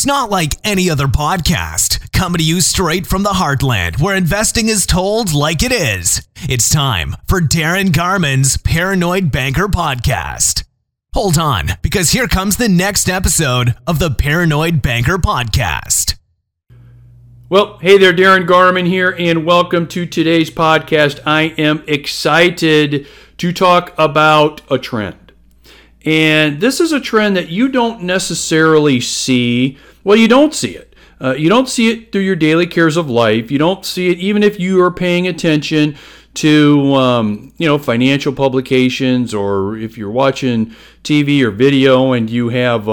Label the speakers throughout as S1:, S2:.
S1: It's not like any other podcast, coming to you straight from the heartland where investing is told like it is. It's time for Darren Garman's Paranoid Banker Podcast. Hold on, because here comes the next episode of the Paranoid Banker Podcast.
S2: Well, hey there, Darren Garman here, and welcome to today's podcast. I am excited to talk about a trend. And this is a trend that you don't necessarily see. Well, you don't see it. You don't see it through your daily cares of life. You don't see it even if you are paying attention to, financial publications, or if you're watching TV or video and you have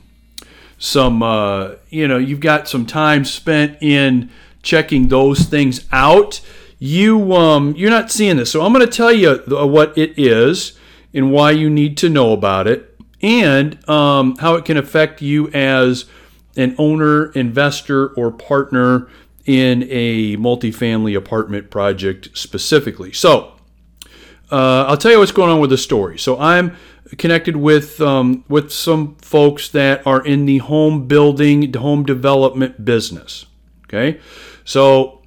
S2: you've got some time spent in checking those things out. You're not seeing this. So I'm going to tell you what it is and why you need to know about it, and how it can affect you as an owner, investor, or partner in a multifamily apartment project specifically. So I'll tell you what's going on with the story. So I'm connected with some folks that are in the home building, home development business. Okay, so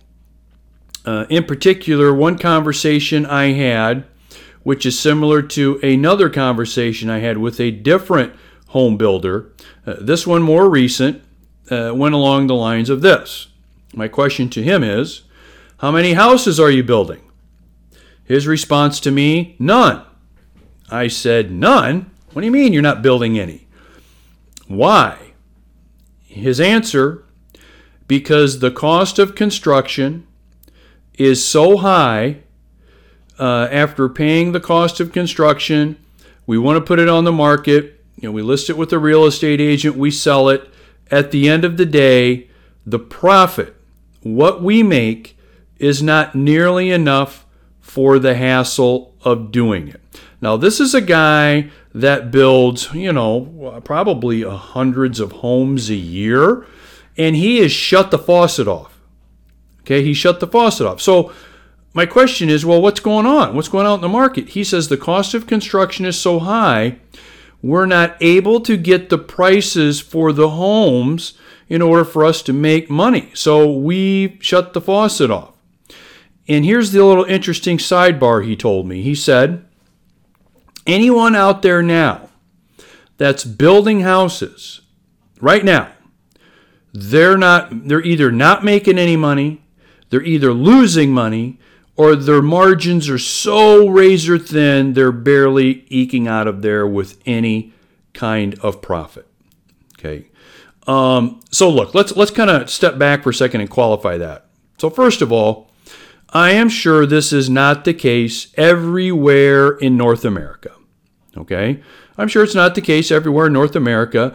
S2: in particular, one conversation I had, which is similar to another conversation I had with a different home builder. This one, more recent, went along the lines of this. My question to him is, how many houses are you building? His response to me, none. I said, none? What do you mean you're not building any? Why? His answer, because the cost of construction is so high. After paying the cost of construction, we want to put it on the market. We list it with a real estate agent. We sell it. At the end of the day, the profit, what we make, is not nearly enough for the hassle of doing it. Now, this is a guy that builds, probably hundreds of homes a year, and he has shut the faucet off. Okay, he shut the faucet off. So my question is, well, what's going on? What's going on in the market? He says the cost of construction is so high, we're not able to get the prices for the homes in order for us to make money. So we shut the faucet off. And here's the little interesting sidebar he told me. He said, anyone out there now that's building houses right now, they're either not making any money, they're either losing money, or their margins are so razor thin, they're barely eking out of there with any kind of profit. Okay. So look, let's kind of step back for a second and qualify that. So first of all, I am sure this is not the case everywhere in North America. Okay. I'm sure it's not the case everywhere in North America,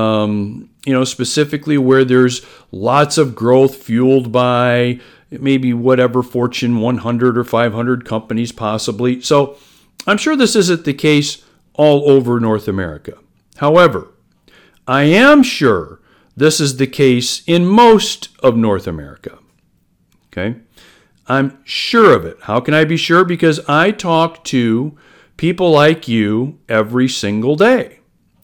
S2: specifically where there's lots of growth fueled by maybe whatever Fortune 100 or 500 companies possibly. So I'm sure this isn't the case all over North America. However, I am sure this is the case in most of North America. Okay? I'm sure of it. How can I be sure? Because I talk to people like you every single day.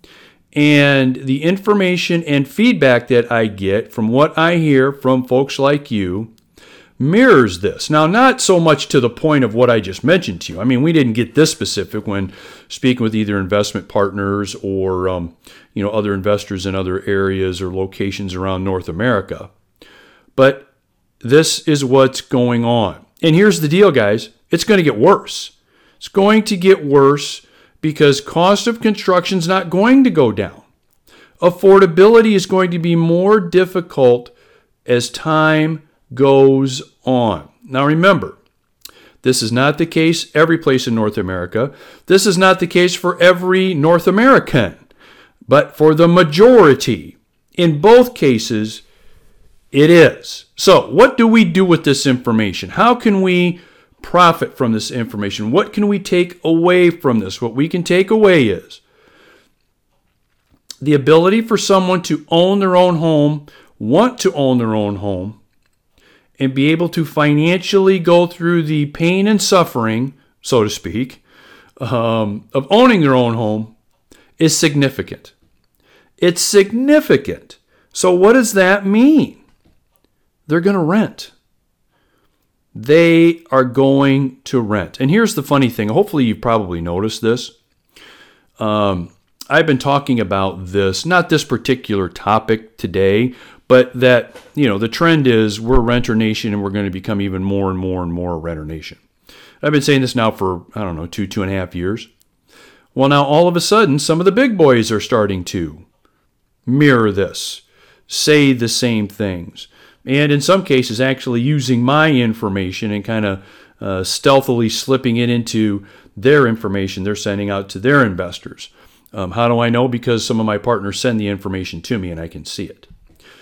S2: And the information and feedback that I get from what I hear from folks like you mirrors this. Now, not so much to the point of what I just mentioned to you. I mean, we didn't get this specific when speaking with either investment partners or, other investors in other areas or locations around North America. But this is what's going on. And here's the deal, guys. It's going to get worse. It's going to get worse because cost of construction is not going to go down. Affordability is going to be more difficult as time goes on. Now remember, this is not the case every place in North America. This is not the case for every North American, but for the majority. In both cases, it is. So what do we do with this information? How can we profit from this information? What can we take away from this? What we can take away is the ability for someone to own their own home, want to own their own home, and be able to financially go through the pain and suffering, so to speak, of owning their own home is significant. It's significant So what does that mean? They're going to rent. They are going to rent. And here's the funny thing. Hopefully you've probably noticed this. I've been talking about this, not this particular topic today, but that, the trend is we're a renter nation and we're going to become even more and more and more a renter nation. I've been saying this now for, 2.5 years. Well, now all of a sudden, some of the big boys are starting to mirror this, say the same things, and in some cases actually using my information and kind of stealthily slipping it into their information they're sending out to their investors. How do I know? Because some of my partners send the information to me and I can see it.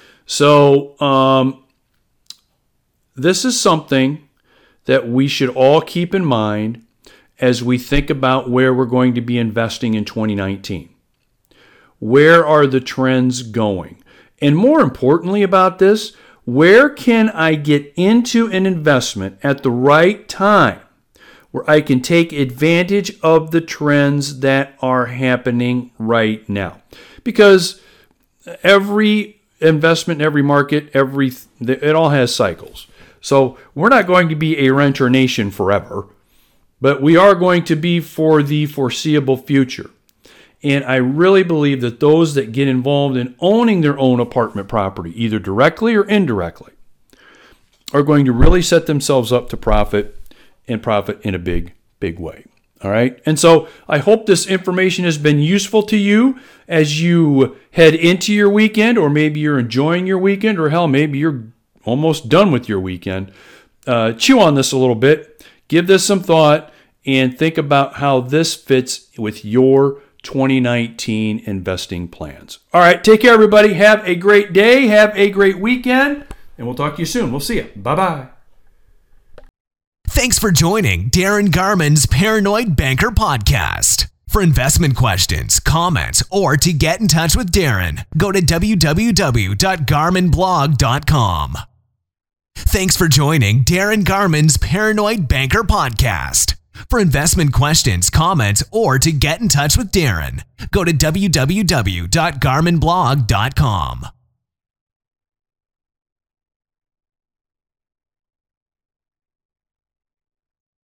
S2: So this is something that we should all keep in mind as we think about where we're going to be investing in 2019. Where are the trends going? And more importantly about this, where can I get into an investment at the right time where I can take advantage of the trends that are happening right now? Because every investment, every market, it all has cycles. So we're not going to be a renter nation forever, but we are going to be for the foreseeable future. And I really believe that those that get involved in owning their own apartment property, either directly or indirectly, are going to really set themselves up to profit and profit in a big, big way. All right. And so I hope this information has been useful to you as you head into your weekend, or maybe you're enjoying your weekend, or hell, maybe you're almost done with your weekend. Chew on this a little bit, give this some thought, and think about how this fits with your 2019 investing plans. All right. Take care, everybody. Have a great day. Have a great weekend. And we'll talk to you soon. We'll see you. Bye-bye.
S1: Thanks for joining Darren Garman's Paranoid Banker Podcast. For investment questions, comments, or to get in touch with Darren, go to www.garmanblog.com. Thanks for joining Darren Garman's Paranoid Banker Podcast. For investment questions, comments, or to get in touch with Darren, go to www.garmanblog.com.